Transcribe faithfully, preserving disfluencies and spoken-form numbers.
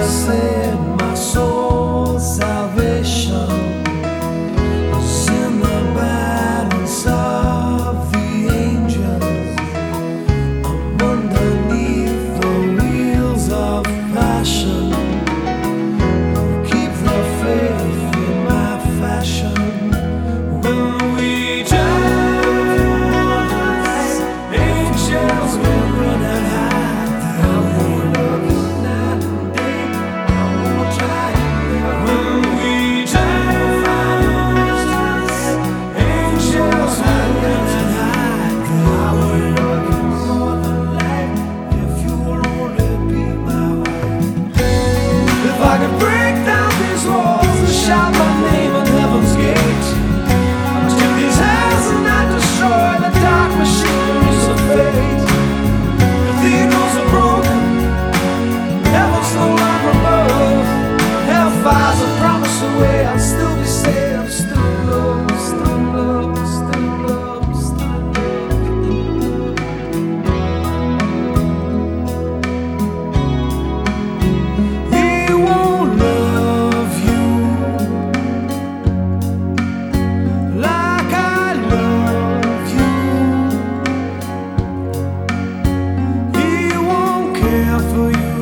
said my soul's salvation is in the balance of the angels. I'm underneath the wheels of passion. Keep the faith in my fashion. When we dance, angels will run and hide. I won't love you night and day. I won't try. When we dance, angels will run and hide. I will love you more than life if you'll only be my wife. If I could break down these walls and shout my name at heaven's gate, till these hands and not destroy the dark machineries of fate. Cathedrals are broken, heaven's no longer above. Hellfire's a promise away, I'll still be saved. Still in love, still in love, still in love, still in love. He won't love you like I love you. He won't care for you